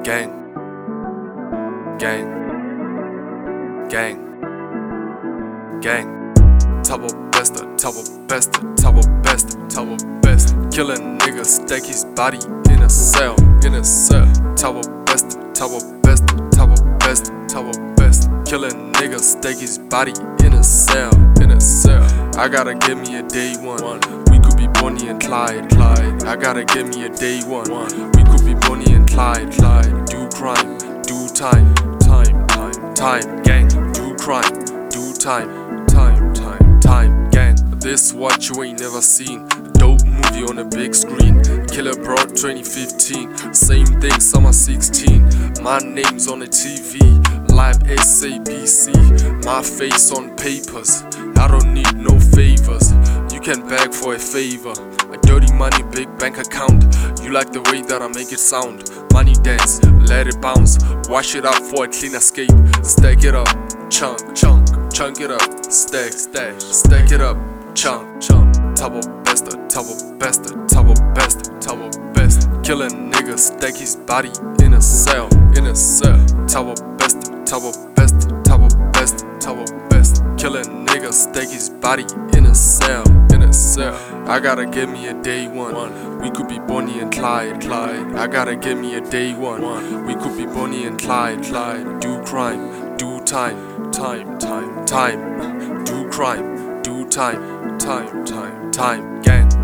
Gang, gang, gang, gang. Tabo besta, tabo besta, tabo besta, tabo besta. Killing nigga, stake his body in a cell, in a cell. Tabo besta, tabo besta, tabo besta, tabo besta. Killing nigga, stake his body in a cell, in a cell. I gotta give me a day one. We could be Bonnie and Clyde, Clyde. I gotta give me a day one. We could be Bonnie and Clyde, Clyde. Do crime, do time, time, time, time, gang. Do crime, do time, time, time, time, gang. This what you ain't never seen. Dope movie on a big screen. Killer Broad 2015. Same thing, summer 16. My name's on the TV. Live SABC. My face on papers. I don't need no favors. You can beg for a favor. A dirty money, big bank account. You like the way that I make it sound. Money dance, let it bounce. Wash it out for a clean escape. Stack it up, chunk, chunk. Chunk it up, stack, stack. Stack it up, chunk, chunk. Tabo besta, tabo besta, tabo besta, tabo besta. Killing niggas, stack his body in a cell, in a cell. Tabo besta, tabo besta, tabo besta, tabo besta. Killing niggas, stake his body in a cell, in a cell. I gotta give me a day one. We could be Bonnie and Clyde, Clyde. I gotta give me a day one. We could be Bonnie and Clyde, Clyde. Do crime, do time, time, time, time. Do crime, do time, time, time, time, gang.